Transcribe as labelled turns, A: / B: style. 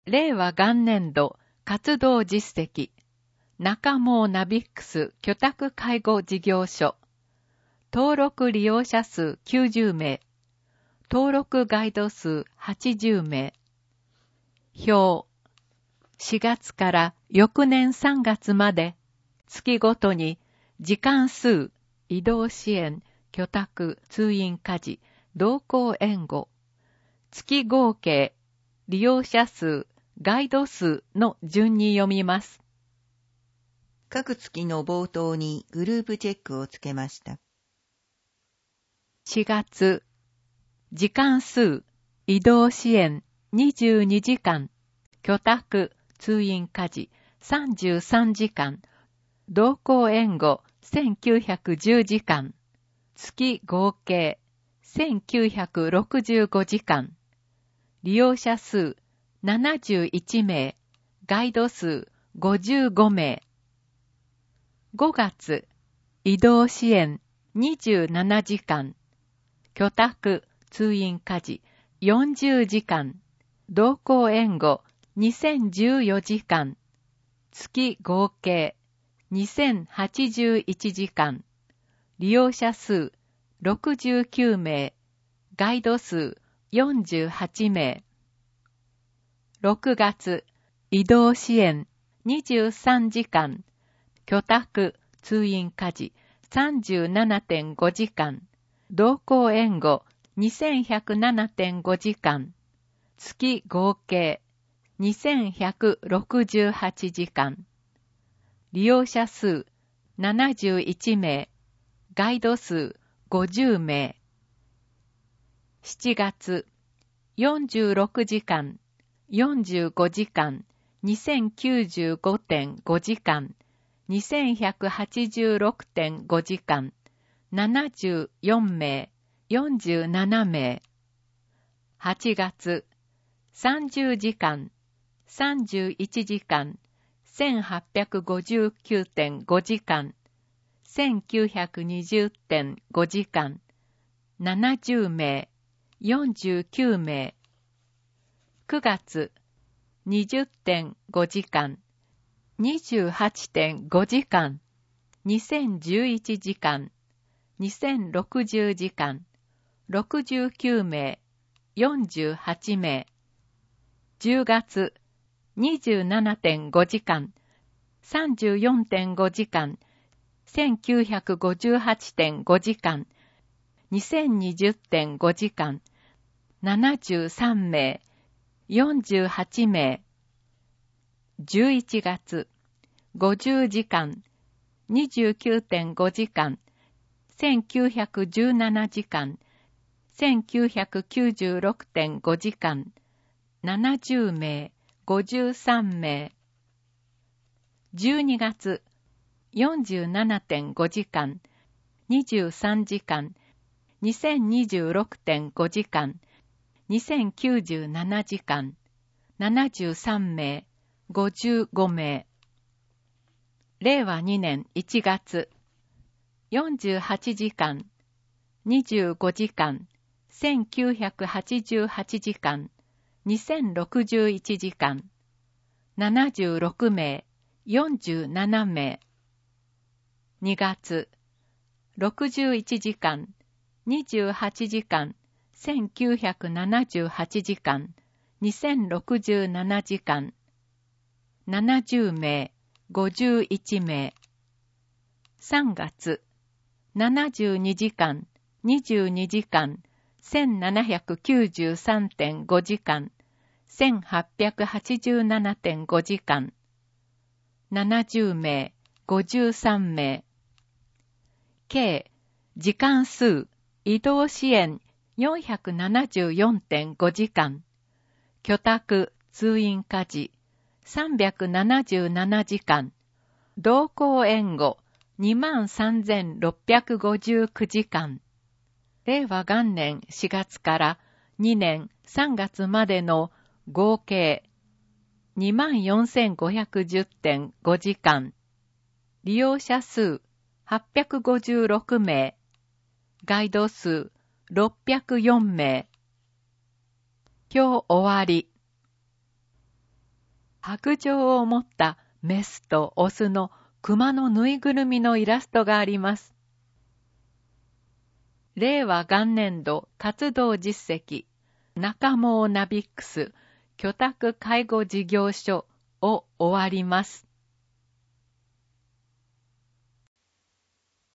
A: 令和元年度活動実績、中毛ナビックス居宅介護事業所、登録利用者数90名、登録ガイド数80名、表、4月から翌年3月まで、月ごとに時間数、移動支援、居宅、通院家事、同行援護、月合計、利用者数、ガイド数の順に読みます。
B: 各月の冒頭にグループチェックをつけました。
A: 4月、時間数、移動支援22時間、居宅、通院家事33時間、同行援護1910時間、月合計1965時間、利用者数71名、ガイド数55名。5月、移動支援27時間、居宅、通院家事40時間、同行援護2014時間、月合計2081時間、利用者数69名、ガイド数48名。6月、移動支援23時間、居宅、通院家事 37.5 時間、同行援護 2107.5 時間、月合計2168時間、利用者数71名、ガイド数50名。7月、46時間、45時間、2095.5 時間、2186.5 時間、74名、47名。8月、30時間、31時間、1859.5 時間、1920.5 時間、70名、49名。9月、20.5 時間、28.5 時間、2011時間、2060時間、69名、48名。10月、27.5 時間、34.5 時間、1958.5 時間、2020.5 時間、73名、48名。11月、50時間、29.5 時間、1917時間、1996.5 時間、70名、53名。12月、47.5 時間、23時間、2026.5 時間、2097時間、73名、55名。令和2年1月、48時間、25時間、1988時間、2061時間、76名、47名。2月、61時間、28時間、1978時間、2067時間、70名、51名。3月、72時間、22時間、1793.5 時間、1887.5 時間、70名、53名。計、時間数、移動支援474.5 時間、居宅、通院家事377時間、同行援護23,659 時間。令和元年4月から2年3月までの合計 24,510.5 時間。利用者数856名。ガイド数604名。表終わり。 白杖を持ったメスとオスの熊のぬいぐるみのイラストがあります。令和元年度活動実績、中毛ナビックス居宅介護事業所を終わります。